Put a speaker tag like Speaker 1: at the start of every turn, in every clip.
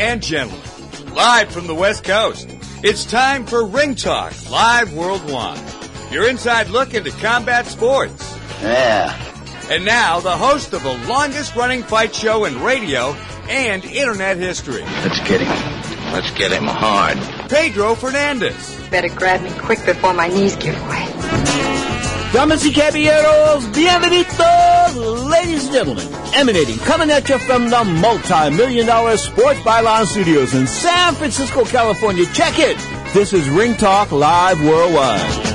Speaker 1: and gentlemen, live from the West Coast, it's time for Ring Talk Live Worldwide. Your inside look into combat sports.
Speaker 2: Yeah.
Speaker 1: And now, the host of the longest-running fight show in radio and Internet history.
Speaker 2: Let's get him. Let's get him hard.
Speaker 1: Pedro Fernandez.
Speaker 3: Better grab me quick before my knees give way.
Speaker 4: Damas y caballeros, bienvenidos, ladies and gentlemen, coming at you from the multi-million-dollar Sports Byline Studios in San Francisco, California. Check it. This is Ring Talk Live Worldwide.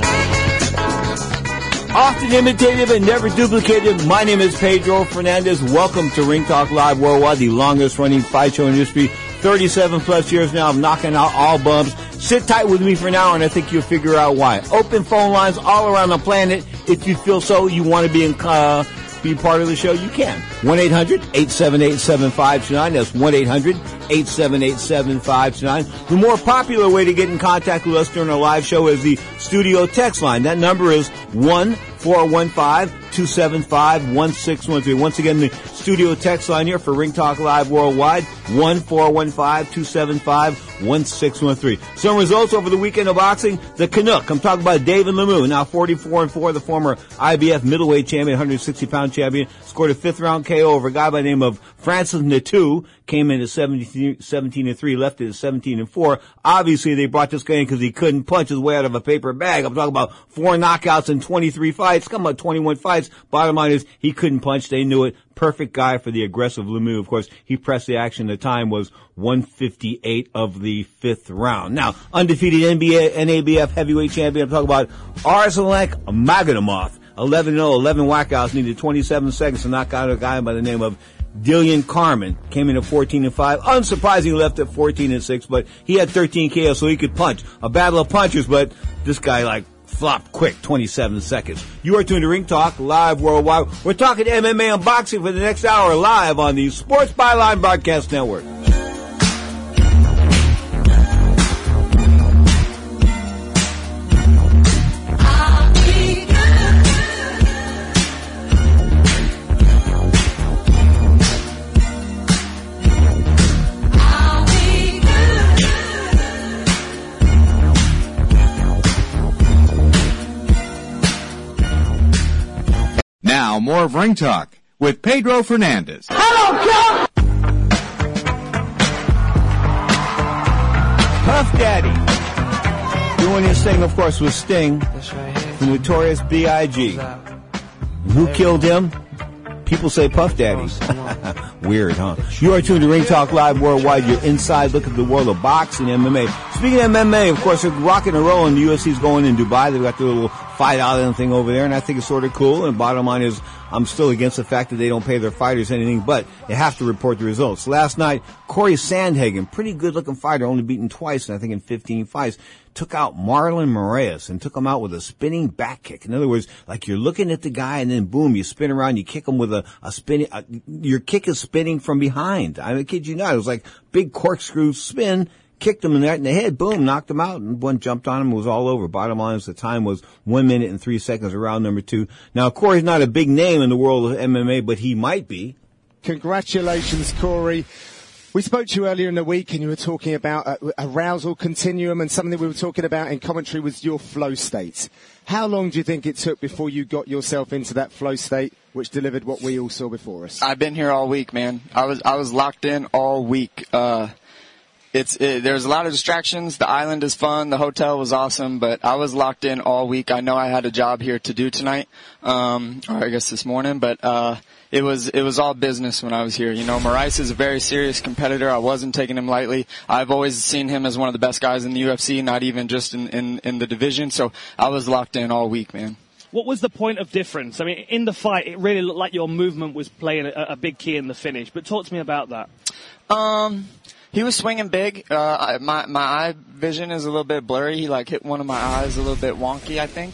Speaker 4: Often imitated and never duplicated, my name is Pedro Fernandez. Welcome to Ring Talk Live Worldwide, the longest-running fight show in history. 37-plus years now of knocking out all bumps. Sit tight with me for an hour, and I think you'll figure out why. Open phone lines all around the planet. If you feel so, you want to be part of the show, you can. 1-800-878-7529. That's 1-800-878-7529. The more popular way to get in contact with us during our live show is the studio text line. That number is 1-415-275-1613. Once again, the studio text line here for Ring Talk Live Worldwide, 1-415-275-1613. Some results over the weekend of boxing. The Canuck. I'm talking about David Lemieux, now 44-4, the former IBF middleweight champion, 160-pound champion, scored a fifth-round KO over a guy by the name of Francis Ngannou. Came in at 17-3, left it at 17-4. Obviously, they brought this guy in because he couldn't punch his way out of a paper bag. I'm talking about 4 knockouts in 23 fights. Come on, 21 fights. Bottom line is, he couldn't punch. They knew it. Perfect guy for the aggressive Lemieux. Of course, he pressed the action. The time was 1:58 of the fifth round. Now, undefeated NABF heavyweight champion. I'm talking about Arslanbek Magomedov. 11-0, 11 whackouts. Needed 27 seconds to knock out a guy by the name of Dillian Carmen. Came in at 14-5. Unsurprisingly left at 14-6, but he had 13 KOs, so he could punch. A battle of punchers, but this guy flopped quick, 27 seconds. You are tuned to Ring Talk Live Worldwide. We're talking MMA and boxing for the next hour live on the Sports Byline Broadcast Network.
Speaker 1: Now, more of Ring Talk with Pedro Fernandez.
Speaker 4: Hello, Puff Daddy. Doing his thing, of course, with Sting, the notorious B.I.G. Who killed him? People say Puff Daddy. Weird, huh? You are tuned to Ring Talk Live Worldwide, your inside look at the world of boxing and MMA. Speaking of MMA, of course, they're rocking and rolling. The UFC's going in Dubai. They've got their little fight island thing over there, and I think it's sort of cool. And bottom line is, I'm still against the fact that they don't pay their fighters anything, but they have to report the results. Last night, Corey Sandhagen, pretty good-looking fighter, only beaten twice, I think in 15 fights, took out Marlon Moraes and took him out with a spinning back kick. In other words, like you're looking at the guy and then boom, you spin around, you kick him with a spinning, your kick is spinning from behind. I kid you not. It was like big corkscrew spin, kicked him in the head, boom, knocked him out, and one jumped on him. It was all over. Bottom line is the time was 1 minute and 3 seconds of round number 2. Now, Corey's not a big name in the world of MMA, but he might be.
Speaker 5: Congratulations, Corey. We spoke to you earlier in the week, and you were talking about arousal continuum, and something that we were talking about in commentary was your flow state. How long do you think it took before you got yourself into that flow state, which delivered what we all saw before us?
Speaker 6: I've been here all week, man. I was locked in all week. There's a lot of distractions. The island is fun. The hotel was awesome, but I was locked in all week. I know I had a job here to do tonight, or I guess this morning, but it was all business when I was here. You know, Moraes is a very serious competitor. I wasn't taking him lightly. I've always seen him as one of the best guys in the UFC, not even just in the division. So I was locked in all week, man.
Speaker 7: What was the point of difference? I mean, in the fight, it really looked like your movement was playing a big key in the finish. But talk to me about that.
Speaker 6: He was swinging big. My eye vision is a little bit blurry. He hit one of my eyes a little bit wonky, I think.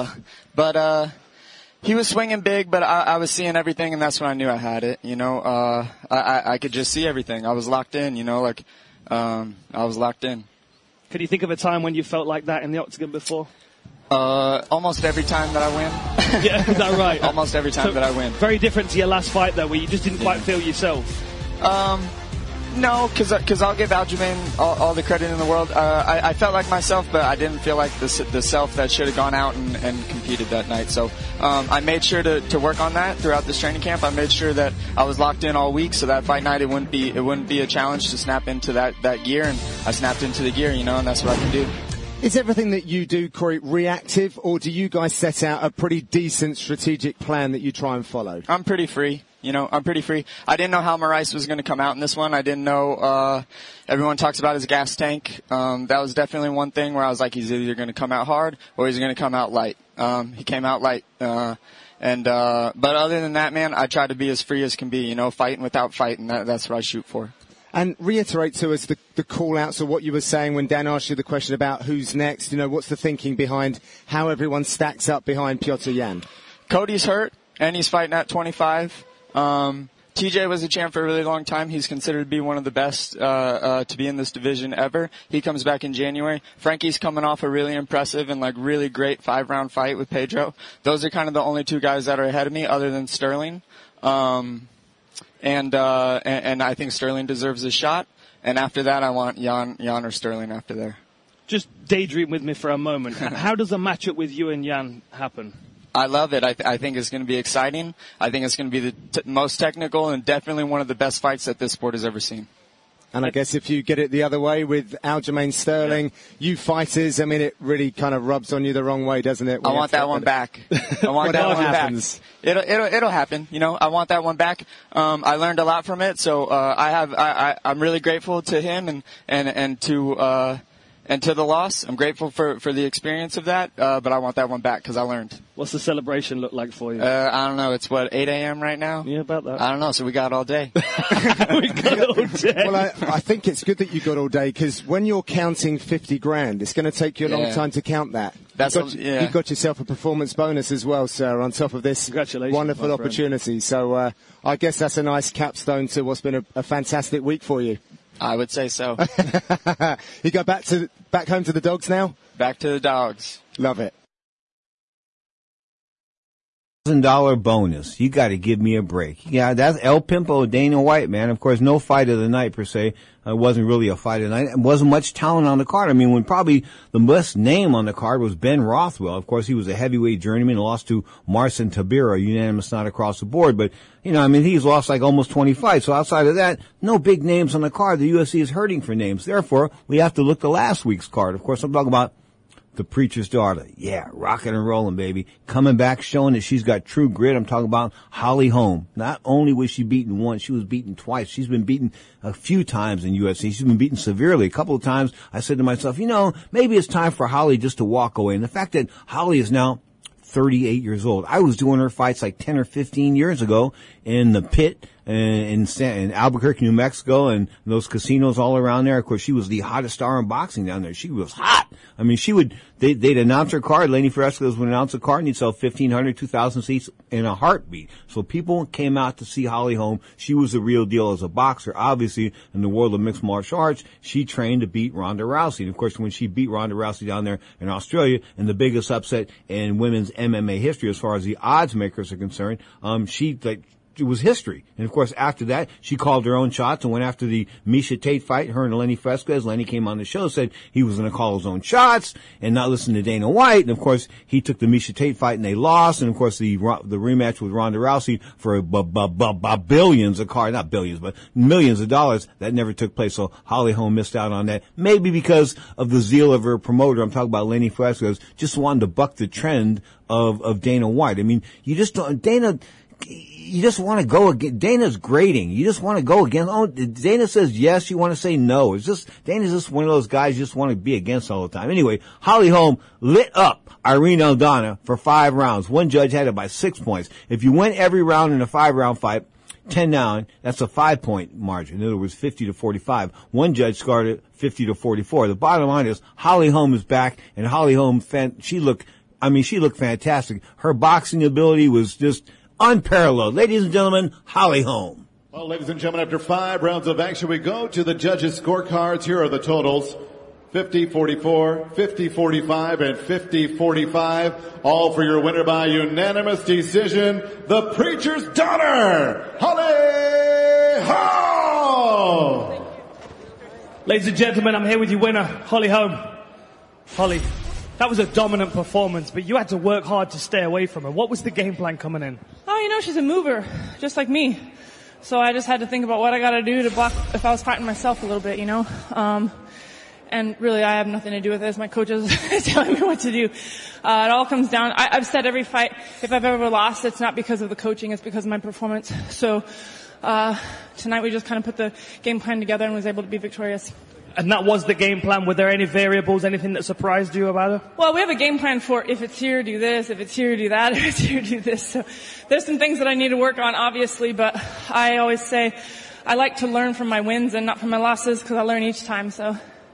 Speaker 6: But he was swinging big, but I was seeing everything, and that's when I knew I had it. You know, I could just see everything. I was locked in. You know, I was locked in.
Speaker 7: Could you think of a time when you felt like that in the octagon before?
Speaker 6: Almost every time that I win.
Speaker 7: Yeah, is that right?
Speaker 6: Almost every time that I win.
Speaker 7: Very different to your last fight, though, where you just didn't quite feel yourself.
Speaker 6: No, because I'll give Aljamain all the credit in the world. I felt like myself, but I didn't feel like the self that should have gone out and competed that night. So I made sure to work on that throughout this training camp. I made sure that I was locked in all week, so that fight night it wouldn't be a challenge to snap into that gear, and I snapped into the gear, and that's what I can do.
Speaker 5: Is everything that you do, Corey, reactive, or do you guys set out a pretty decent strategic plan that you try and follow?
Speaker 6: I'm pretty free. I'm pretty free. I didn't know how Moraes was going to come out in this one. I didn't know, everyone talks about his gas tank. That was definitely one thing where I was like, he's either going to come out hard or he's going to come out light. He came out light. But other than that, man, I try to be as free as can be, fighting without fighting. That's what I shoot for.
Speaker 5: And reiterate to us the call-outs of what you were saying when Dan asked you the question about who's next. What's the thinking behind how everyone stacks up behind Petr Yan?
Speaker 6: Cody's hurt, and he's fighting at 25. TJ was a champ for a really long time. He's considered to be one of the best to be in this division ever. He comes back in January. Frankie's coming off a really impressive and really great 5-round fight with Pedro. Those are kind of the only two guys that are ahead of me, other than Sterling. And I think Sterling deserves a shot. And after that, I want Jan or Sterling after there.
Speaker 7: Just daydream with me for a moment. How does a matchup with you and Jan happen?
Speaker 6: I love it. I think it's going to be exciting. I think it's going to be the most technical and definitely one of the best fights that this sport has ever seen.
Speaker 5: And I guess if you get it the other way with Aljamain Sterling, you fighters, it really kind of rubs on you the wrong way, doesn't it?
Speaker 6: I want that one back. I want that one back. It'll happen. I want that one back. I learned a lot from it, so I'm really grateful to him and to the loss. I'm grateful for the experience of that, but I want that one back because I learned.
Speaker 7: What's the celebration look like for you?
Speaker 6: I don't know. It's 8 a.m. right now?
Speaker 7: Yeah, about that.
Speaker 6: I don't know, so we got all day.
Speaker 7: We got all day.
Speaker 5: Well, I think it's good that you got all day because when you're counting 50 grand, it's going to take you a long time to count that. You've got yourself a performance bonus as well, sir, on top of this wonderful opportunity. So I guess that's a nice capstone to what's been a fantastic week for you.
Speaker 6: I would say so.
Speaker 5: You go back home to the dogs now?
Speaker 6: Back to the dogs.
Speaker 5: Love it.
Speaker 4: $1,000 bonus. You got to give me a break. Yeah, that's El Pimpo, Dana White, man. Of course, no fight of the night per se. It wasn't really a fight of the night. It wasn't much talent on the card. When probably the best name on the card was Ben Rothwell. Of course, he was a heavyweight journeyman, lost to Marcin Tybura, unanimous not across the board. But, he's lost almost 20 fights. So outside of that, no big names on the card. The UFC is hurting for names. Therefore, we have to look to last week's card. Of course, I'm talking about the preacher's daughter. Yeah, rocking and rolling, baby. Coming back, showing that she's got true grit. I'm talking about Holly Holm. Not only was she beaten once, she was beaten twice. She's been beaten a few times in UFC. She's been beaten severely. A couple of times I said to myself, maybe it's time for Holly just to walk away. And the fact that Holly is now 38 years old. I was doing her fights 10 or 15 years ago in the pit in Albuquerque, New Mexico, and those casinos all around there. Of course, she was the hottest star in boxing down there. She was hot. They'd announce her card. Lenny Fresquez would announce a card, and he'd sell 1,500, 2,000 seats in a heartbeat. So people came out to see Holly Holm. She was the real deal as a boxer. Obviously, in the world of mixed martial arts, she trained to beat Ronda Rousey. And of course, when she beat Ronda Rousey down there in Australia, in the biggest upset in women's MMA history as far as the odds makers are concerned, it was history. And of course, after that, she called her own shots and went after the Miesha Tate fight, her and Lenny Fresquez. Lenny came on the show, said he was going to call his own shots and not listen to Dana White. And of course, he took the Miesha Tate fight and they lost. And of course, the rematch with Ronda Rousey for billions of cards, not billions, but millions of dollars, that never took place. So Holly Holm missed out on that. Maybe because of the zeal of her promoter. I'm talking about Lenny Fresquez, just wanted to buck the trend of Dana White. You just don't, you just want to go against, Dana's grading. You just want to go against, Dana says yes, you want to say no. Dana's just one of those guys you just want to be against all the time. Anyway, Holly Holm lit up Irene Aldana for 5 rounds. One judge had it by 6 points. If you win every round in a 5-round fight, 10-9, that's a 5-point margin. In other words, 50-45. One judge scored it 50-44. The bottom line is Holly Holm is back, and Holly Holm, she looked fantastic. Her boxing ability was just unparalleled. Ladies and gentlemen, Holly Holm.
Speaker 8: Well, ladies and gentlemen, after 5 rounds of action, we go to the judges' scorecards. Here are the totals. 50-44, 50-45, and 50-45. All for your winner by unanimous decision, the preacher's daughter, Holly Holm!
Speaker 7: Ladies and gentlemen, I'm here with your winner, Holly Holm. Holly, that was a dominant performance, but you had to work hard to stay away from her. What was the game plan coming in?
Speaker 9: Oh, you know, she's a mover, just like me. So I just had to think about what I got to do to block if I was fighting myself a little bit, you know. And really, I have nothing to do with this. My coaches telling me what to do. It all comes down. I've said every fight, if I've ever lost, it's not because of the coaching, it's because of my performance. So tonight we just kind of put the game plan together and was able to be victorious.
Speaker 7: And that was the game plan. Were there any variables, anything that surprised you about her?
Speaker 9: Well, we have a game plan for if it's here, do this. If it's here, do that. If it's here, do this. So there's some things that I need to work on, obviously, but I always say I like to learn from my wins and not from my losses because I learn each time, So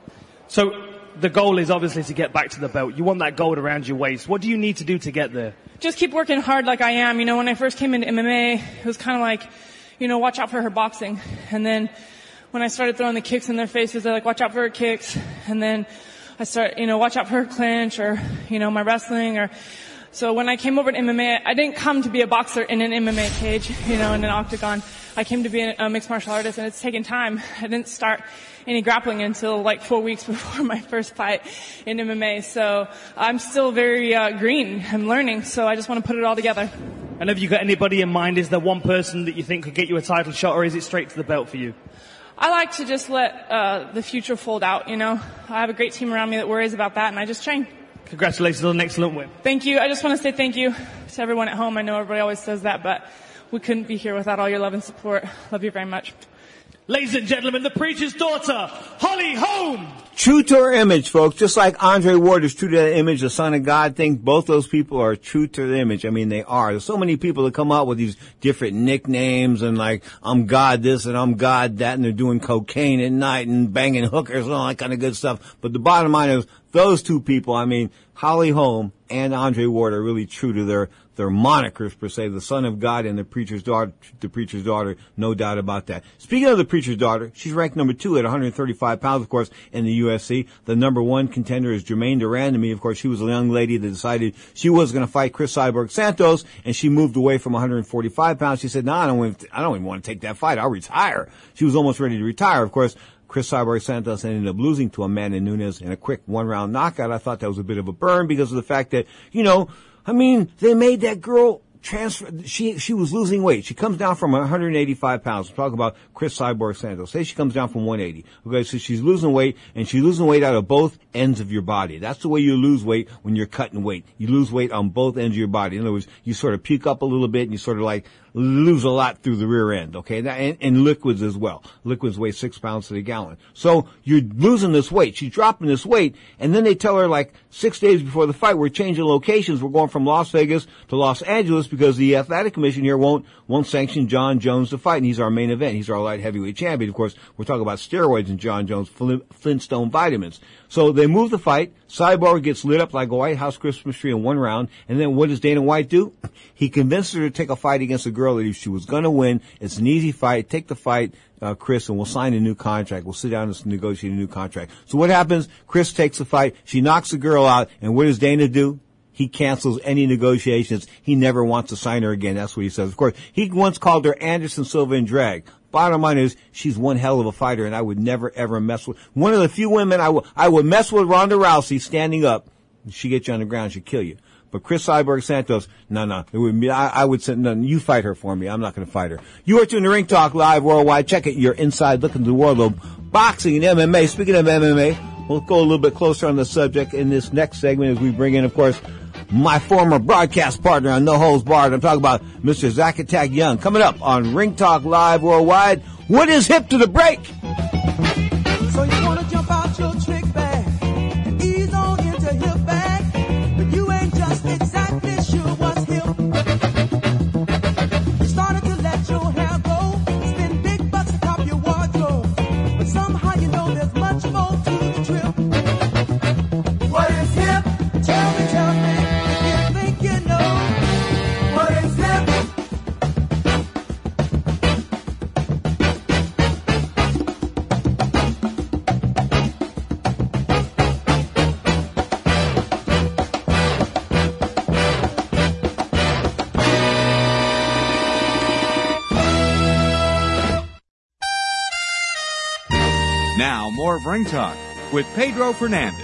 Speaker 7: the goal is obviously to get back to the belt. You want that gold around your waist. What do you need to do to get there?
Speaker 9: Just keep working hard like I am. You know, when I first came into MMA, it was kind of like, you know, watch out for her boxing. And then when I started throwing the kicks in their faces, they're like, watch out for her kicks. And then I start, you know, watch out for her clinch or, you know, my wrestling so when I came over to MMA, I didn't come to be a boxer in an MMA cage, you know, in an octagon. I came to be a mixed martial artist, and it's taken time. I didn't start any grappling until like 4 weeks before my first fight in MMA. So I'm still very green. I'm learning, so I just want to put it all together.
Speaker 7: And have you got anybody in mind? Is there one person that you think could get you a title shot, or is it straight to the belt for you?
Speaker 9: I like to just let the future fold out, you know. I have a great team around me that worries about that, and I just train.
Speaker 7: Congratulations on an excellent win.
Speaker 9: Thank you. I just want to say thank you to everyone at home. I know everybody always says that, but we couldn't be here without all your love and support. Love you very much.
Speaker 7: Ladies and gentlemen, the preacher's daughter, Holly Holm.
Speaker 4: True to her image, folks. Just like Andre Ward is true to that image, the Son of God thing, both those people are true to the image. I mean, they are. There's so many people that come out with these different nicknames and like, I'm God this and I'm God that, and they're doing cocaine at night and banging hookers and all that kind of good stuff. But the bottom line is, those two people, I mean, Holly Holm and Andre Ward are really true to their monikers, per se, the Son of God and the preacher's daughter, no doubt about that. Speaking of the preacher's daughter, she's ranked number 2 at 135 pounds, of course, in the UFC. The number 1 contender is Jermaine Durandamy. Of course, she was a young lady that decided she was going to fight Chris Cyborg Santos, and she moved away from 145 pounds. She said, no, I don't even want to take that fight. I'll retire. She was almost ready to retire. Of course, Chris Cyborg Santos ended up losing to Amanda Nunes in a quick one-round knockout. I thought that was a bit of a burn because of the fact that, you know, I mean, they made that girl transfer. She was losing weight. She comes down from 185 pounds. We're talking about Chris Cyborg Santos. Say she comes down from 180. Okay, so she's losing weight, and she's losing weight out of both ends of your body. That's the way you lose weight when you're cutting weight. You lose weight on both ends of your body. In other words, you sort of puke up a little bit, and you sort of like lose a lot through the rear end, okay? And liquids as well. Liquids weigh 6 pounds to the gallon. So you're losing this weight. She's dropping this weight, and then they tell her like 6 days before the fight, we're changing locations. We're going from Las Vegas to Los Angeles because the athletic commission here won't sanction John Jones to fight, and he's our main event. He's our light heavyweight champion. Of course, we're talking about steroids and John Jones, Flintstone vitamins. So they move the fight. Cyborg gets lit up like a White House Christmas tree in one round, and then what does Dana White do? He convinced her to take a fight against a girl that if she was going to win, it's an easy fight. Take the fight, Chris, and we'll sign a new contract. We'll sit down and negotiate a new contract. So what happens? Chris takes the fight. She knocks the girl out, and what does Dana do? He cancels any negotiations. He never wants to sign her again. That's what he says. Of course, he once called her Anderson Silva in drag. Bottom line is, she's one hell of a fighter, and I would never, ever mess with. One of the few women I would mess with Ronda Rousey standing up. She gets you on the ground, she'd kill you. But Chris Cyborg Santos, no. It would be, I would say, no, you fight her for me. I'm not going to fight her. You are tuned to Ring Talk Live Worldwide. Check it. You're inside looking into the world of boxing and MMA. Speaking of MMA, we'll go a little bit closer on the subject in this next segment as we bring in, of course, my former broadcast partner on No Holds Barred. I'm talking about Mr. Zack Attack Young. Coming up on Ring Talk Live Worldwide. What is hip to the break?
Speaker 10: So you want to jump out your trick bag and ease on into hip bag, but you ain't just exactly sure what's hip. You started to let your hair grow, spend big bucks to top your wardrobe, but somehow you know there's much more to the trip. What is hip? Tell me, if you think you know. What is hip?
Speaker 1: floor of Ring Talk with Pedro Fernandez.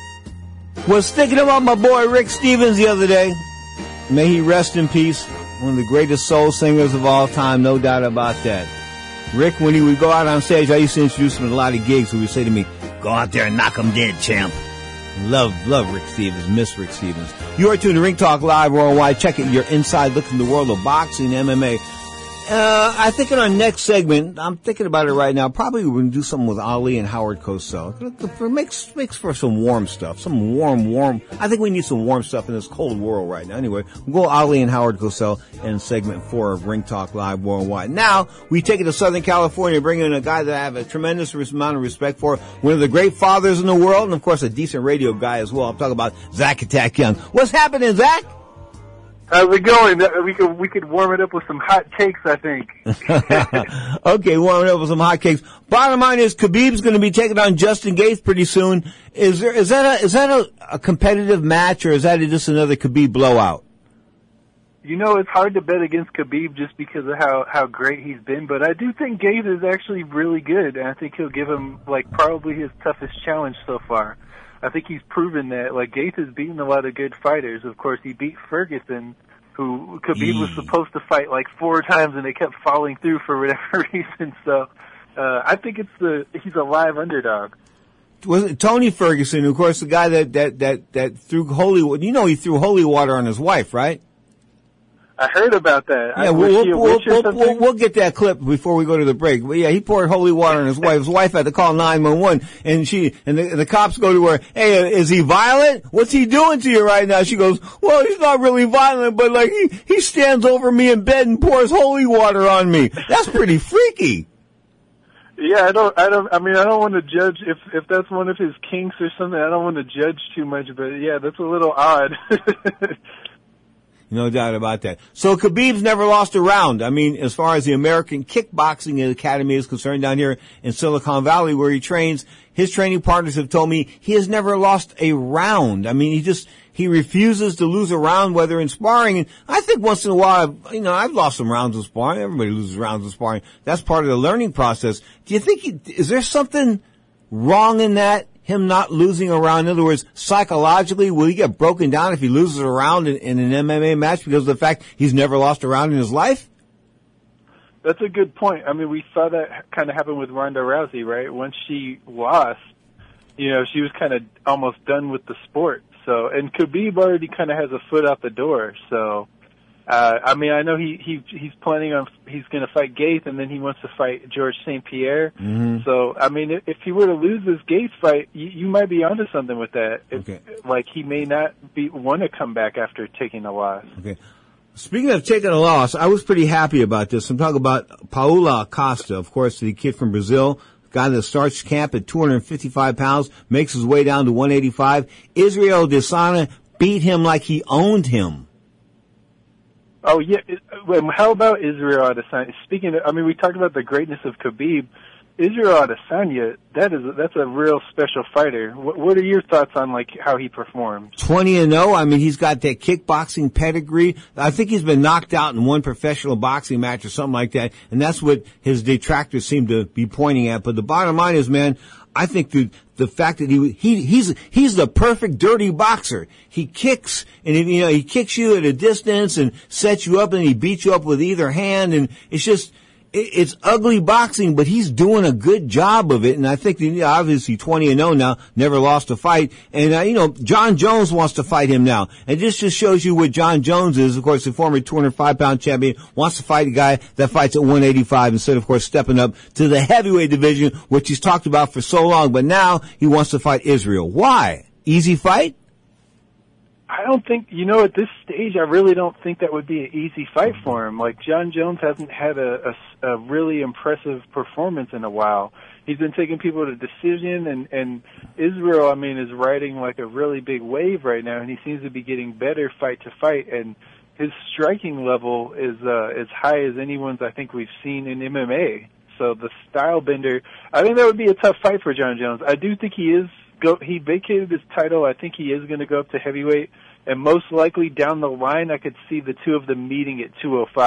Speaker 4: Was thinking about my boy Rick Stevens the other day. May he rest in peace. One of the greatest soul singers of all time, no doubt about that. Rick, when he would go out on stage, I used to introduce him at a lot of gigs. He would say to me, "Go out there and knock him dead, champ." Love Rick Stevens, miss Rick Stevens. You are tuned to Ring Talk Live Worldwide. Check it, your inside look in the world of boxing and MMA. I think in our next segment, I'm thinking about it right now, probably we're going to do something with Ali and Howard Cosell. Makes for some warm stuff, some warm. I think we need some warm stuff in this cold world right now. Anyway, we'll go Ali and Howard Cosell in segment 4 of Ring Talk Live Worldwide. Now, we take it to Southern California, bring in a guy that I have a tremendous amount of respect for, one of the great fathers in the world, and of course a decent radio guy as well. I'm talking about Zach Attack Young. What's happening, Zach?
Speaker 11: How's it going? We could warm it up with some hot takes, I think.
Speaker 4: Okay, warm it up with some hot cakes. Bottom line is Khabib's going to be taking on Justin Gaethje pretty soon. Is that a competitive match, or is that just another Khabib blowout?
Speaker 11: You know, it's hard to bet against Khabib just because of how great he's been, but I do think Gaethje is actually really good, and I think he'll give him probably his toughest challenge so far. I think he's proven that, Gaethje has beaten a lot of good fighters. Of course, he beat Ferguson, who Khabib was supposed to fight 4 times, and they kept falling through for whatever reason. So, I think he's a live underdog.
Speaker 4: Was it Tony Ferguson, of course, the guy that threw he threw holy water on his wife, right?
Speaker 11: I heard about that.
Speaker 4: Yeah, we'll get that clip before we go to the break. But yeah, he poured holy water on his wife. His wife had to call 911, and the cops go to her, "Hey, is he violent? What's he doing to you right now?" She goes, "Well, he's not really violent, but he stands over me in bed and pours holy water on me." That's pretty freaky.
Speaker 11: Yeah, I don't want to judge if that's one of his kinks or something. I don't want to judge too much, but yeah, that's a little odd.
Speaker 4: No doubt about that. So Khabib's never lost a round. I mean, as far as the American Kickboxing Academy is concerned down here in Silicon Valley where he trains, his training partners have told me he has never lost a round. I mean, he refuses to lose a round, whether in sparring. And I think once in a while, I've lost some rounds in sparring. Everybody loses rounds in sparring. That's part of the learning process. Do you think, is there something wrong in that? Him not losing a round? In other words, psychologically, will he get broken down if he loses a round in an MMA match because of the fact he's never lost a round in his life?
Speaker 11: That's a good point. I mean, we saw that kind of happen with Ronda Rousey, right? Once she lost, she was kind of almost done with the sport. So, and Khabib already kind of has a foot out the door. So, I know he's planning on, he's going to fight Gaethje, and then he wants to fight George St. Pierre. Mm-hmm. So, if he were to lose this Gaethje fight, you might be onto something with that. Okay. He may not want to come back after taking a loss. Okay.
Speaker 4: Speaking of taking a loss, I was pretty happy about this. I'm talking about Paulo Costa, of course, the kid from Brazil, guy that starts camp at 255 pounds, makes his way down to 185. Israel Adesanya beat him like he owned him.
Speaker 11: Oh, yeah. How about Israel Adesanya? Speaking of, we talked about the greatness of Khabib. Israel Adesanya, that's a real special fighter. What are your thoughts on, how he performs?
Speaker 4: 20-0. He's got that kickboxing pedigree. I think he's been knocked out in one professional boxing match or something like that, and that's what his detractors seem to be pointing at. But the bottom line is, man, I think the fact that he's the perfect dirty boxer. He kicks, and he kicks you at a distance and sets you up, and he beats you up with either hand, and it's ugly boxing, but he's doing a good job of it. And I think obviously 20-0 now, never lost a fight. And John Jones wants to fight him now. And this just shows you what John Jones is. Of course, the former 205-pound champion wants to fight a guy that fights at 185 instead of course, stepping up to the heavyweight division, which he's talked about for so long. But now he wants to fight Israel. Why? Easy fight?
Speaker 11: I don't think, at this stage, I really don't think that would be an easy fight for him. John Jones hasn't had a really impressive performance in a while. He's been taking people to decision, and Israel, is riding a really big wave right now, and he seems to be getting better fight to fight, and his striking level is as high as anyone's I think we've seen in MMA. So the style bender, I think that would be a tough fight for John Jones. I do think he vacated his title. I think he is going to go up to heavyweight, and most likely down the line, I could see the two of them meeting at 205.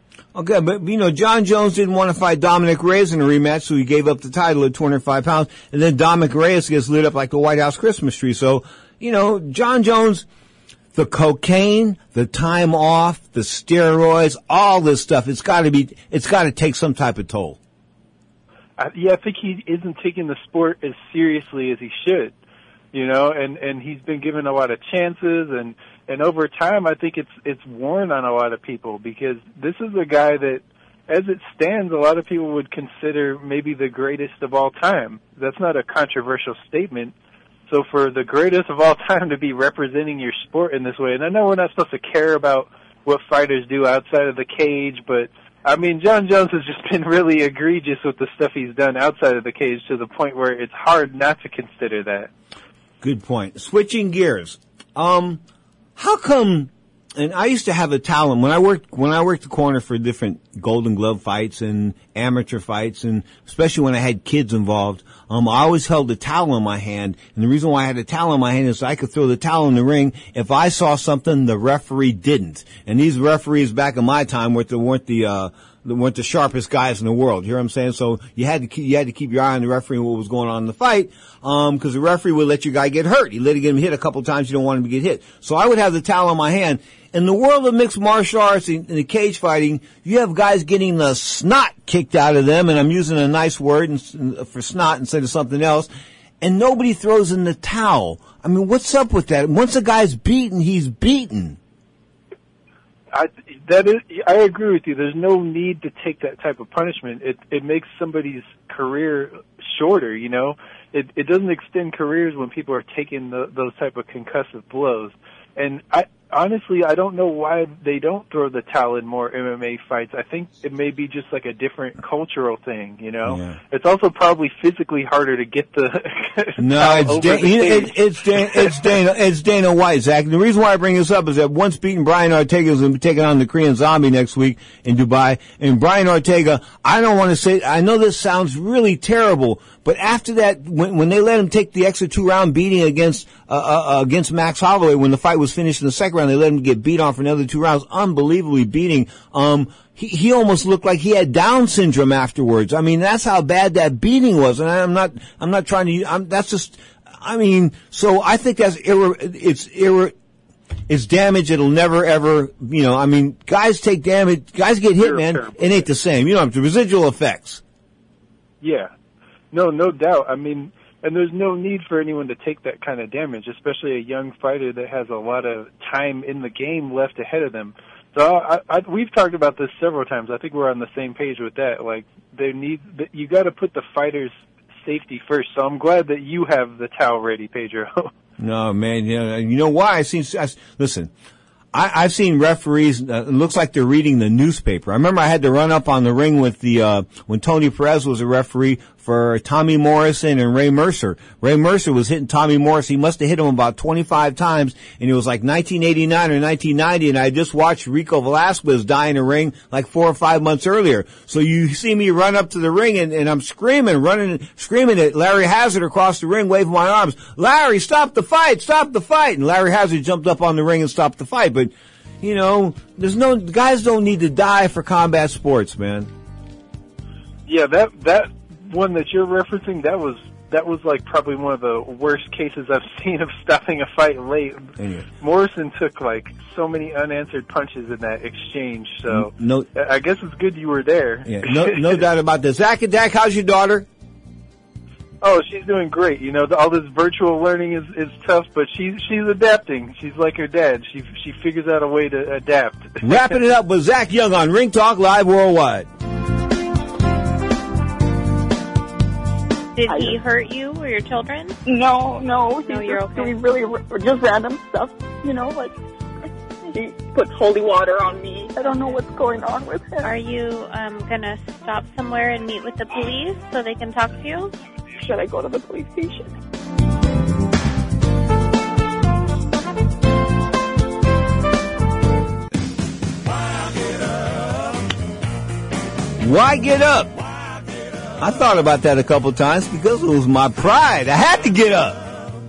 Speaker 4: Okay, but, John Jones didn't want to fight Dominic Reyes in a rematch, so he gave up the title at 205 pounds, and then Dominic Reyes gets lit up like the White House Christmas tree. So, John Jones, the cocaine, the time off, the steroids, all this stuff, it's got to take some type of toll.
Speaker 11: I think he isn't taking the sport as seriously as he should, and he's been given a lot of chances, and over time I think it's worn on a lot of people, because this is a guy that, as it stands, a lot of people would consider maybe the greatest of all time. That's not a controversial statement. So for the greatest of all time to be representing your sport in this way, and I know we're not supposed to care about what fighters do outside of the cage, but I mean, John Jones has just been really egregious with the stuff he's done outside of the cage, to the point where it's hard not to consider that.
Speaker 4: Good point. Switching gears. How come, and I used to have a talent when I worked the corner for different Golden Glove fights and amateur fights, and especially when I had kids involved, I always held a towel in my hand, and the reason why I had a towel in my hand is so I could throw the towel in the ring if I saw something the referee didn't. And these referees back in my time weren't the sharpest guys in the world. You hear what I'm saying? So you had to keep your eye on the referee and what was going on in the fight, because the referee would let your guy get hurt. He let him hit a couple times. You don't want him to get hit. So I would have the towel in my hand. In the world of mixed martial arts and the cage fighting, you have guys getting the snot kicked out of them, and I'm using a nice word for snot instead of something else, and nobody throws in the towel. I mean, what's up with that? Once a guy's beaten, he's beaten.
Speaker 11: I agree with you. There's no need to take that type of punishment. It makes somebody's career shorter, It doesn't extend careers when people are taking those type of concussive blows. And honestly, I don't know why they don't throw the towel in more MMA fights. I think it may be just like a different cultural thing, Yeah. It's also probably physically harder to get the
Speaker 4: No, it's Dana White, Zach. The reason why I bring this up is that once beaten Brian Ortega is going to be taking on the Korean Zombie next week in Dubai. And Brian Ortega, I don't want to say, I know this sounds really terrible, but after that, when they let him take the extra 2-round beating against Max Holloway, when the fight was finished in the second round, they let him get beat on for another 2 rounds, unbelievably beating. He almost looked like he had Down syndrome afterwards. I mean, that's how bad that beating was. And I'm not trying to, that's just, I mean, so I think it's damage. It'll never ever, I mean, guys take damage, guys get hit, man. It ain't the same. You don't have the residual effects.
Speaker 11: Yeah. No doubt. I mean, and there's no need for anyone to take that kind of damage, especially a young fighter that has a lot of time in the game left ahead of them. So we've talked about this several times. I think we're on the same page with that. Like, you got to put the fighter's safety first. So I'm glad that you have the towel ready, Pedro.
Speaker 4: No, man. You know why? Listen. I've seen referees, it looks like they're reading the newspaper. I remember I had to run up on the ring with when Tony Perez was a referee for Tommy Morrison and Ray Mercer. Ray Mercer was hitting Tommy Morrison. He must have hit him about 25 times, and it was like 1989 or 1990, and I just watched Rico Velasquez die in a ring like 4 or 5 months earlier. So you see me run up to the ring, and I'm screaming at Larry Hazard across the ring, waving my arms. Larry, stop the fight! Stop the fight! And Larry Hazard jumped up on the ring and stopped the fight. But, guys don't need to die for combat sports, man.
Speaker 11: Yeah, that one that you're referencing, that was like probably one of the worst cases I've seen of stopping a fight late. Yeah. Morrison took like so many unanswered punches in that exchange, so I guess it's good you were there.
Speaker 4: Yeah, no doubt about this. Zach and Dak, how's your daughter?
Speaker 11: Oh, she's doing great. All this virtual learning is tough, but she's adapting. She's like her dad. She figures out a way to adapt.
Speaker 4: Wrapping it up with Zach Young on Ring Talk Live Worldwide.
Speaker 12: Did he hurt you or your children?
Speaker 13: No.
Speaker 12: No, you're okay.
Speaker 13: Doing really just random stuff, like he puts holy water on me. I don't know what's going on with him.
Speaker 12: Are you gonna stop somewhere and meet with the police so they can talk to you?
Speaker 13: Should I go to the police station?
Speaker 4: Why get up? I thought about that a couple times because it was my pride. I had to get up.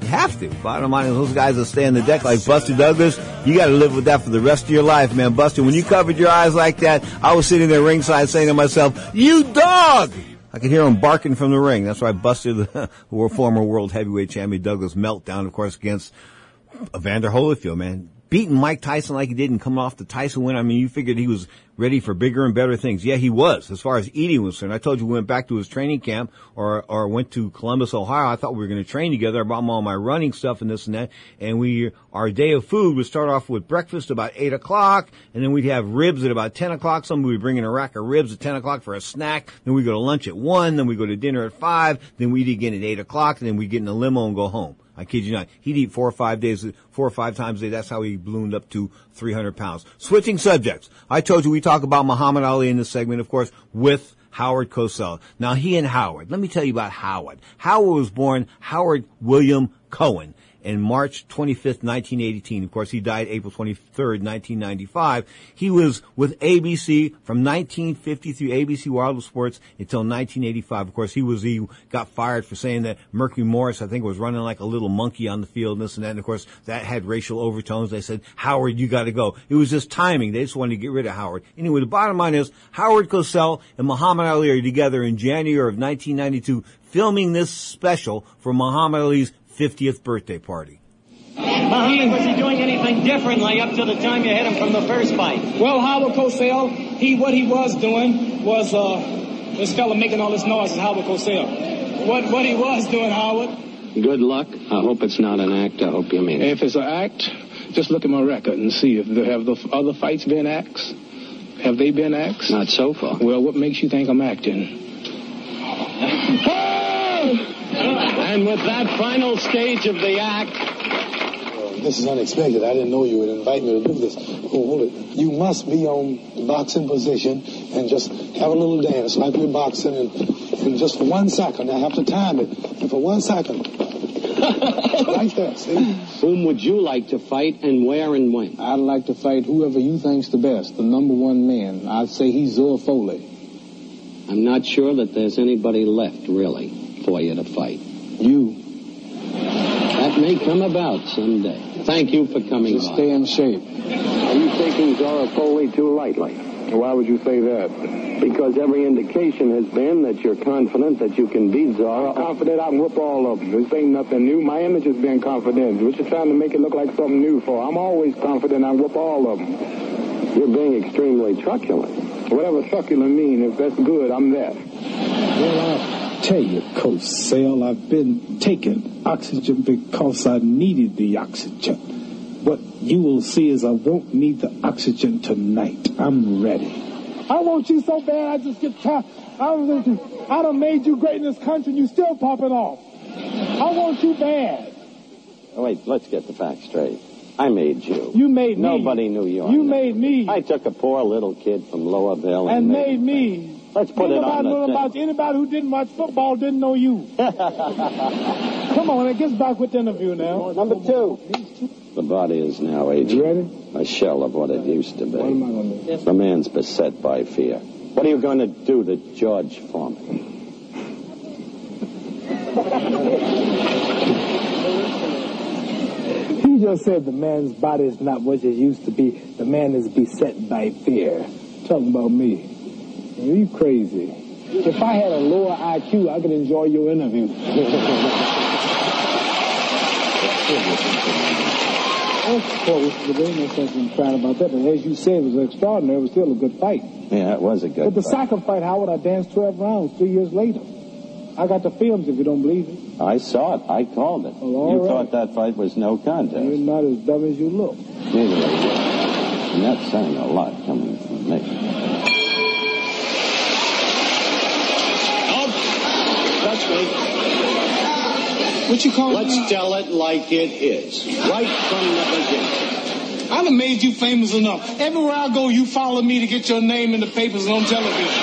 Speaker 4: have to. Bottom line is those guys that stay on the deck like Buster Douglas, you got to live with that for the rest of your life, man. Buster, when you covered your eyes like that, I was sitting there ringside saying to myself, "You dog!" I could hear him barking from the ring. That's why Buster, the former world heavyweight champion Douglas, meltdown, of course, against Evander Holyfield, man. Beating Mike Tyson like he did and coming off the Tyson win. I mean, you figured he was ready for bigger and better things. Yeah, he was, as far as eating was concerned. I told you we went back to his training camp or went to Columbus, Ohio. I thought we were going to train together. I brought him all my running stuff and this and that. And our day of food would start off with breakfast about 8 o'clock, and then we'd have ribs at about 10 o'clock. Somebody would bring in a rack of ribs at 10 o'clock for a snack. Then we go to lunch at 1, then we go to dinner at 5, then we'd eat again at 8 o'clock, and then we'd get in a limo and go home. I kid you not. He'd eat 4 or 5 times a day. That's how he ballooned up to 300 pounds. Switching subjects. I told you we talk about Muhammad Ali in this segment, of course, with Howard Cosell. Now, he and Howard. Let me tell you about Howard. Howard was born Howard William Cohen in March 25th, 1918. Of course, he died April 23rd, 1995. He was with ABC from 1953, ABC Wild Sports, until 1985. Of course, he got fired for saying that Mercury Morris, I think, was running like a little monkey on the field and this and that. And of course, that had racial overtones. They said, "Howard, you got to go." It was just timing. They just wanted to get rid of Howard. Anyway, the bottom line is Howard Cosell and Muhammad Ali are together in January of 1992, filming this special for Muhammad Ali's 50th birthday party.
Speaker 14: Muhammad, was he doing anything differently up to the time you hit him from the first fight?
Speaker 15: Well, Howard Cosell, what he was doing was, this fella making all this noise is Howard Cosell. What he was doing, Howard.
Speaker 16: Good luck. I hope it's not an act. I hope you mean it.
Speaker 15: If it's an act, just look at my record and see if have the other fights been acts. Have they been acts?
Speaker 16: Not so far.
Speaker 15: Well, what makes you think I'm acting?
Speaker 16: And with that final stage of the act...
Speaker 17: This is unexpected. I didn't know you would invite me to do this. Hold it. You must be on the boxing position and just have a little dance like we're boxing and just for 1 second. I have to time it. And for 1 second. Like that, see?
Speaker 16: Whom would you like to fight and where and when?
Speaker 17: I'd like to fight whoever you think's the best, the number one man. I'd say he's Zoe Foley.
Speaker 16: I'm not sure that there's anybody left, really, for you to fight.
Speaker 17: You.
Speaker 16: That may come about someday. Thank you for coming
Speaker 17: Just stay in shape.
Speaker 18: Are you taking Zora Foley too lightly? Why would you say that? Because every indication has been that you're confident that you can beat Zora. I'm confident I can whoop all of them. This ain't nothing new. My image has been confident. What you trying to make it look like something new for? I'm always confident I can whoop all of them. You're being extremely truculent. Whatever truculent means, if that's good, I'm that.
Speaker 17: Well, I'll tell you, Cosell, I've been taking oxygen because I needed the oxygen. What you will see is I won't need the oxygen tonight. I'm ready.
Speaker 15: I want you so bad, I just get tired. I done made you great in this country and you still popping off. I want you bad.
Speaker 16: Oh, wait, let's get the facts straight. I made you.
Speaker 15: You made me.
Speaker 16: Nobody knew you.
Speaker 15: You made me.
Speaker 16: I took a poor little kid from Louisville
Speaker 15: and made me.
Speaker 16: Let's put it on the
Speaker 15: about anybody who didn't watch football didn't know you. Come on, it gets back with the interview now.
Speaker 16: Number 2. The body is now aging.
Speaker 17: You ready?
Speaker 16: A shell of what it used to be.
Speaker 17: What am I going to do?
Speaker 16: The man's beset by fear. What are you going to do to George Foreman?
Speaker 17: You just said the man's body is not what it used to be. The man is beset by fear. Talking about me. You crazy. If I had a lower IQ, I could enjoy your interview. Of course, there ain't no sense in crying about that. But as you said, it was extraordinary. It was still a good fight.
Speaker 16: Yeah, it was a good
Speaker 17: fight. But the
Speaker 16: fight.
Speaker 17: second fight, Howard, I danced 12 rounds 3 years later. I got the films if you don't believe it.
Speaker 16: I saw it. I called it.
Speaker 17: Well,
Speaker 16: you thought that fight was no contest.
Speaker 17: You're not as dumb as you look.
Speaker 16: Neither are you. And that's saying a lot coming from me.
Speaker 14: That's right.
Speaker 15: What you call it?
Speaker 14: Let's tell it like it is. Right from the beginning.
Speaker 15: I done made you famous enough. Everywhere I go, you follow me to get your name in the papers and on television.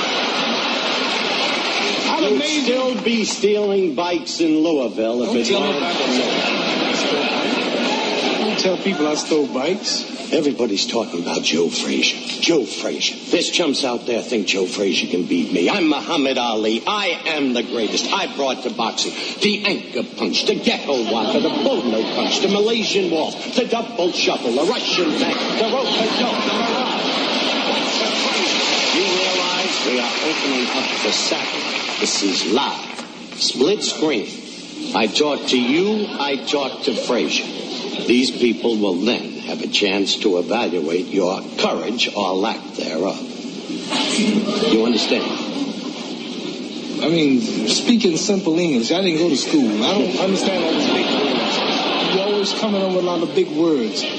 Speaker 14: You'd still be stealing bikes in Louisville if it weren't.
Speaker 15: Don't tell people I stole bikes.
Speaker 16: Everybody's talking about Joe Frazier. Joe Frazier. There's chumps out there think Joe Frazier can beat me. I'm Muhammad Ali. I am the greatest. I brought to boxing the anchor punch, the gecko walker, the bullnote punch, the Malaysian waltz, the double shuffle, the Russian tank, the rope-a-dope, the mirage. What's the crazy? You realize we are opening up the saddle. This is live. Split screen. I talk to you, I talk to Frazier. These people will then have a chance to evaluate your courage or lack thereof. You understand?
Speaker 17: I mean, speaking simple English, I didn't go to school. I don't understand all these big words. You're always coming up with a lot of big words. You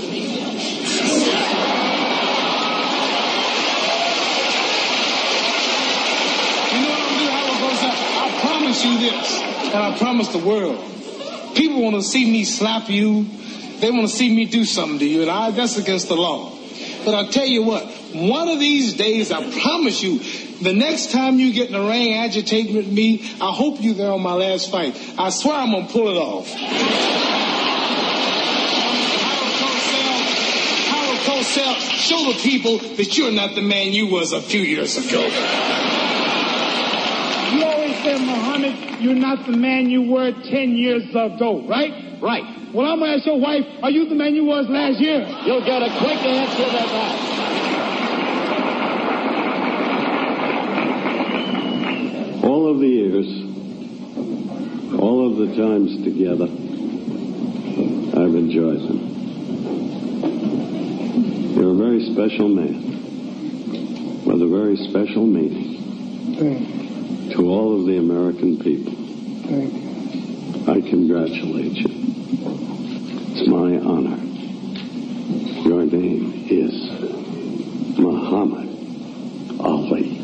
Speaker 17: know what I'm going to do, Howard Cosell? I promise you this, and I promise the world. People want to see me slap you. They want to see me do something to you, and that's against the law. But I'll tell you what, one of these days, I promise you, the next time you get in the ring agitating with me, I hope you're there on my last fight. I swear I'm going to pull it off. Howard Cosell, show the people that you're not the man you was a few years ago.
Speaker 15: You always say, Muhammad, you're not the man you were 10 years ago, right?
Speaker 16: Right.
Speaker 15: Well, I'm going to ask your wife, are you the man you was last year?
Speaker 16: You'll get a quick answer to that.
Speaker 19: All of the years, all of the times together, I've enjoyed them. You're a very special man with a very special meaning to all of the American people. I congratulate you. It's my honor. Your name is Muhammad Ali.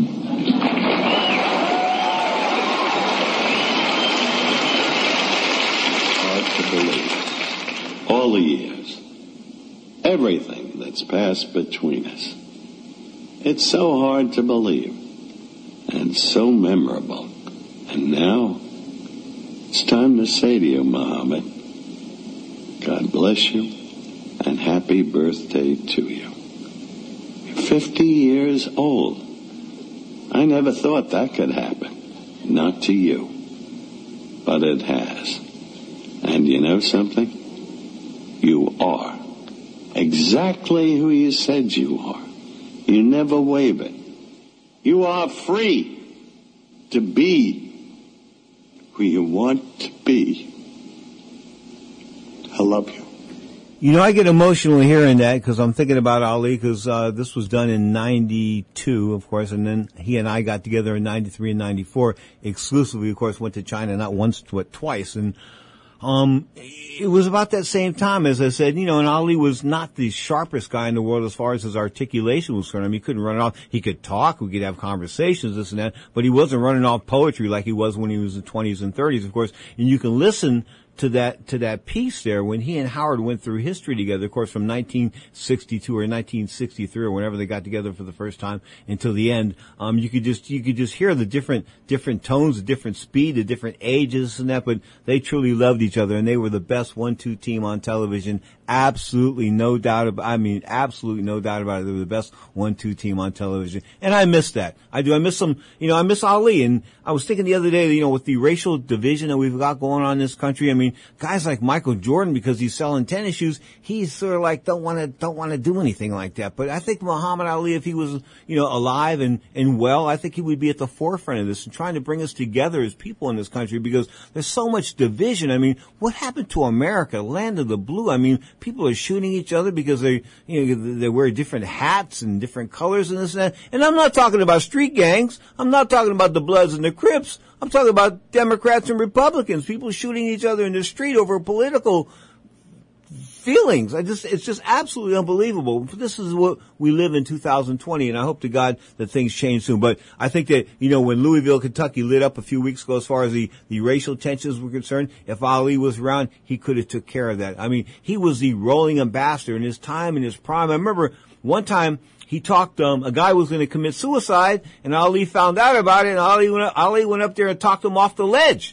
Speaker 19: Hard to believe. All the years. Everything that's passed between us. It's so hard to believe. And so memorable. And now, it's time to say to you, Muhammad, God bless you, and happy birthday to you. You're 50 years old. I never thought that could happen. Not to you. But it has. And you know something? You are exactly who you said you are. You never wavered. You are free to be who you want to be. I love you.
Speaker 4: You know, I get emotional hearing that because I'm thinking about Ali because this was done in 92, of course, and then he and I got together in 93 and 94 exclusively, of course, went to China not once, but twice. And it was about that same time, as I said, you know, and Ali was not the sharpest guy in the world as far as his articulation was concerned. I mean, he couldn't run it off. He could talk, we could have conversations, this and that, but he wasn't running off poetry like he was when he was in the 20s and 30s, of course. And you can listen to that piece there when he and Howard went through history together, of course, from 1962 or 1963 or whenever they got together for the first time until the end. You could just hear the different tones, the different speed, the different ages and that, but they truly loved each other and they were the best 1-2 team on television. Absolutely no doubt about it. They were the best 1-2 team on television. And I miss that. I do. I miss them. You know, I miss Ali. And I was thinking the other day, you know, with the racial division that we've got going on in this country, I mean, guys like Michael Jordan, because he's selling tennis shoes, he's sort of like don't want to do anything like that. But I think Muhammad Ali, if he was, you know, alive and well, I think he would be at the forefront of this and trying to bring us together as people in this country because there's so much division. I mean, what happened to America, land of the blue? I mean, people are shooting each other because they wear different hats and different colors and this and that. And I'm not talking about street gangs. I'm not talking about the Bloods and the Crips. I'm talking about Democrats and Republicans, people shooting each other in the street over political feelings. It's just absolutely unbelievable. This is what we live in 2020, and I hope to God that things change soon. But I think that, you know, when Louisville, Kentucky lit up a few weeks ago as far as the racial tensions were concerned, if Ali was around, he could have took care of that. I mean, he was the rolling ambassador in his time, in his prime. I remember one time he talked, a guy was going to commit suicide, and Ali found out about it, and Ali went up there and talked him off the ledge.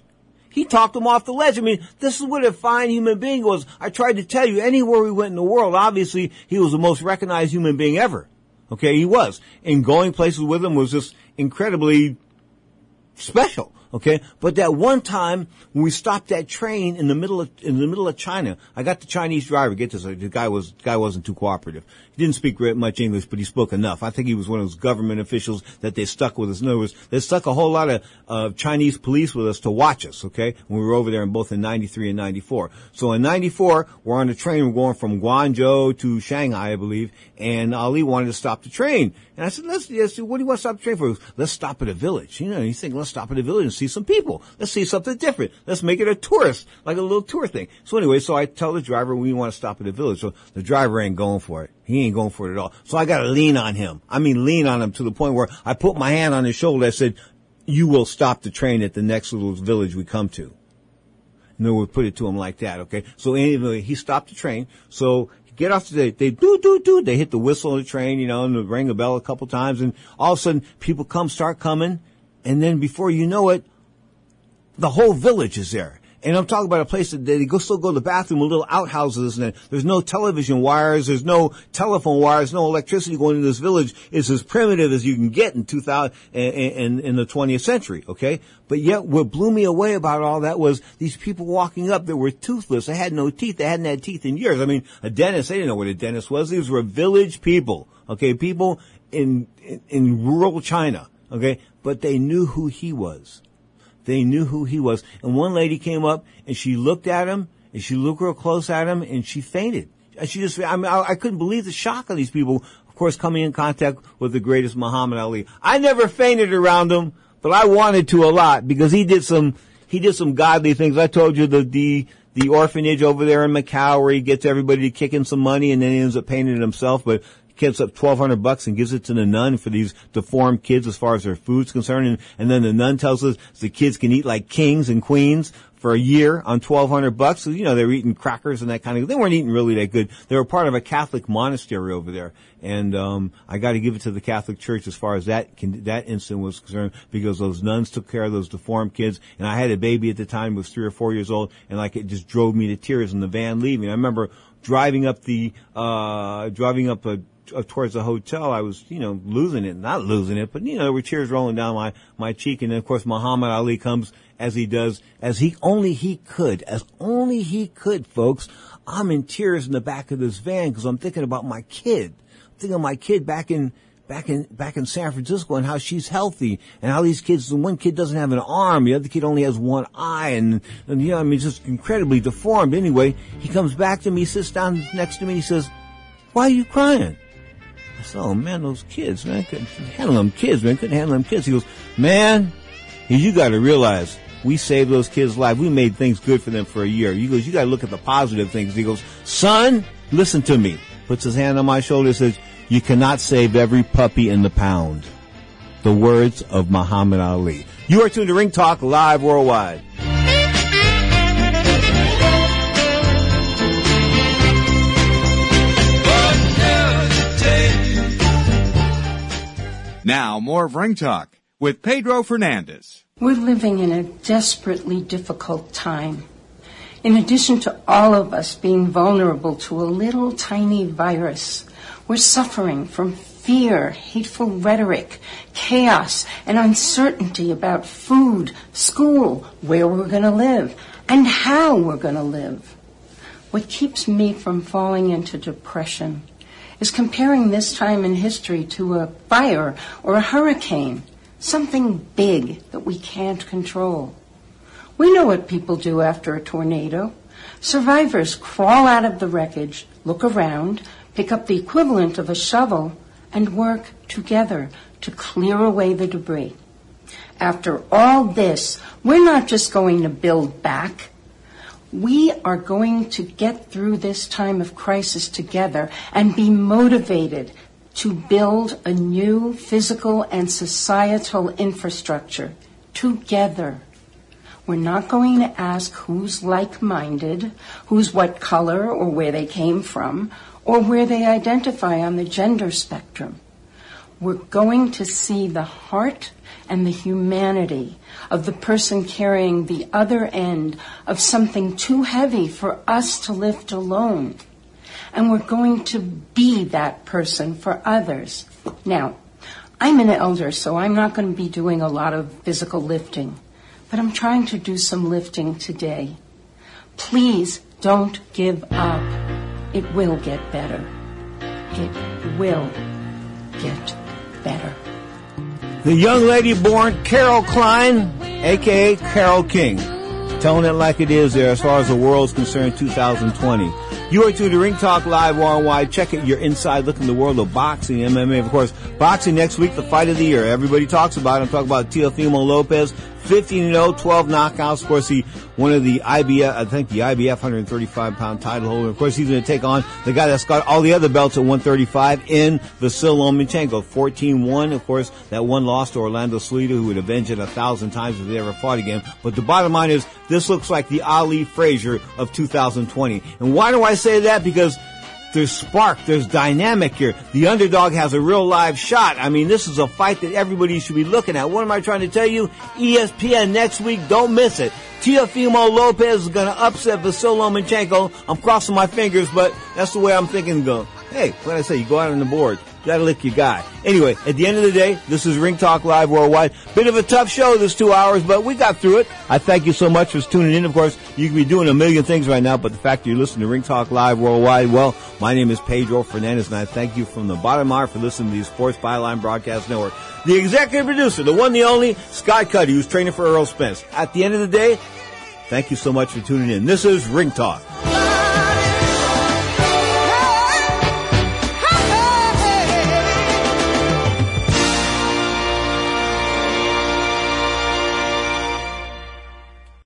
Speaker 4: He talked him off the ledge. I mean, this is what a fine human being was. I tried to tell you, anywhere we went in the world, obviously, he was the most recognized human being ever. Okay, he was. And going places with him was just incredibly special. Okay, but that one time when we stopped that train in the middle of China, I got the Chinese driver. Get this, the guy wasn't too cooperative. He didn't speak much English, but he spoke enough. I think he was one of those government officials that they stuck with us. In other words, they stuck a whole lot of Chinese police with us to watch us. Okay, when we were over there in both in '93 and '94. So in '94, we're on the train. We're going from Guangzhou to Shanghai, I believe. And Ali wanted to stop the train, and I said, "What do you want to stop the train for?" Let's stop at a village. You know, you think, let's stop at a village and see some people. Let's see something different. Let's make it a tourist, like a little tour thing. So anyway, so I tell the driver we want to stop at a village. So the driver ain't going for it. He ain't going for it at all. So I got to lean on him. I mean, lean on him to the point where I put my hand on his shoulder. I said, "You will stop the train at the next little village we come to." No, we put it to him like that. Okay. So anyway, he stopped the train. So get off today. They do. They hit the whistle on the train, you know, and they ring the bell a couple times, and all of a sudden people start coming, and then before you know it, the whole village is there. And I'm talking about a place that they still go to the bathroom with little outhouses, and there's no television wires, there's no telephone wires, no electricity going into this village. It's as primitive as you can get in 2000 in the 20th century, okay? But yet what blew me away about all that was these people walking up that were toothless. They had no teeth. They hadn't had teeth in years. I mean, a dentist, they didn't know what a dentist was. These were village people, okay? People in rural China, okay? But they knew who he was. They knew who he was. And one lady came up and she looked at him and she looked real close at him and she fainted. And she just, I couldn't believe the shock of these people, of course, coming in contact with the greatest Muhammad Ali. I never fainted around him, but I wanted to a lot because he did some godly things. I told you the orphanage over there in Macau where he gets everybody to kick in some money and then he ends up paying it himself, but gets up $1,200 and gives it to the nun for these deformed kids as far as their food's concerned. And then the nun tells us the kids can eat like kings and queens for a year on $1,200. So, you know, they were eating crackers and that kind of, they weren't eating really that good. They were part of a Catholic monastery over there. And, I got to give it to the Catholic Church as far as that incident was concerned, because those nuns took care of those deformed kids. And I had a baby at the time, was 3 or 4 years old, and like it just drove me to tears in the van leaving. I remember driving up towards the hotel, I was, you know, not losing it, but, you know, there were tears rolling down my cheek. And then, of course, Muhammad Ali comes as only he could, folks. I'm in tears in the back of this van because I'm thinking about my kid. I'm thinking of my kid back in San Francisco and how she's healthy and how these kids, the one kid doesn't have an arm, the other kid only has one eye and you know, I mean, just incredibly deformed. Anyway, he comes back to me, sits down next to me, and he says, "Why are you crying?" I said, "Oh man, those kids, man, couldn't handle them kids. He goes, "Man, you got to realize we saved those kids' lives. We made things good for them for a year." He goes, "You got to look at the positive things." He goes, "Son, listen to me." Puts his hand on my shoulder and says, "You cannot save every puppy in the pound." The words of Muhammad Ali. You are tuned to Ring Talk Live Worldwide.
Speaker 1: Now, more of Ring Talk with Pedro Fernandez.
Speaker 20: We're living in a desperately difficult time. In addition to all of us being vulnerable to a little tiny virus, we're suffering from fear, hateful rhetoric, chaos, and uncertainty about food, school, where we're going to live, and how we're going to live. What keeps me from falling into depression is comparing this time in history to a fire or a hurricane, something big that we can't control. We know what people do after a tornado. Survivors crawl out of the wreckage, look around, pick up the equivalent of a shovel, and work together to clear away the debris. After all this, we're not just going to build back. We are going to get through this time of crisis together and be motivated to build a new physical and societal infrastructure together. We're not going to ask who's like-minded, who's what color or where they came from, or where they identify on the gender spectrum. we're going to see the heart and the humanity of the person carrying the other end of something too heavy for us to lift alone. And we're going to be that person for others. Now, I'm an elder, so I'm not going to be doing a lot of physical lifting, but I'm trying to do some lifting today. Please don't give up. It will get better. It will get better.
Speaker 4: The young lady born Carol Klein, a.k.a. Carol King. Telling it like it is there as far as the world's concerned, 2020. You are tuned to Ring Talk Live worldwide. Check it, your inside look in the world of boxing, MMA. Of course, boxing next week, the fight of the year. Everybody talks about it. I'm talking about Teofimo Lopez, 15-0, 12 knockouts. Of course, he one of the IBF, I think the IBF 135-pound title holder. Of course, he's going to take on the guy that's got all the other belts at 135 in Vasyl Lomachenko. 14-1, of course, that one loss to Orlando Salido, who would avenge it 1,000 times if they ever fought again. But the bottom line is, this looks like the Ali Frazier of 2020. And why do I say that? Because there's spark, there's dynamic here. The underdog has a real live shot. I mean, this is a fight that everybody should be looking at. What am I trying to tell you? ESPN next week, don't miss it. Teofimo Lopez is going to upset Vasyl Lomachenko. I'm crossing my fingers, but that's the way I'm thinking. Go, hey, what I say, you go out on the board. You got to lick your guy. Anyway, at the end of the day, this is Ring Talk Live Worldwide. Bit of a tough show this 2 hours, but we got through it. I thank you so much for tuning in. Of course, you can be doing a million things right now, but the fact that you're listening to Ring Talk Live Worldwide, well, my name is Pedro Fernandez, and I thank you from the bottom of my heart for listening to the Sports Byline Broadcast Network. The executive producer, the one, the only, Scott Cuddy, who's training for Earl Spence. At the end of the day, thank you so much for tuning in. This is Ring Talk.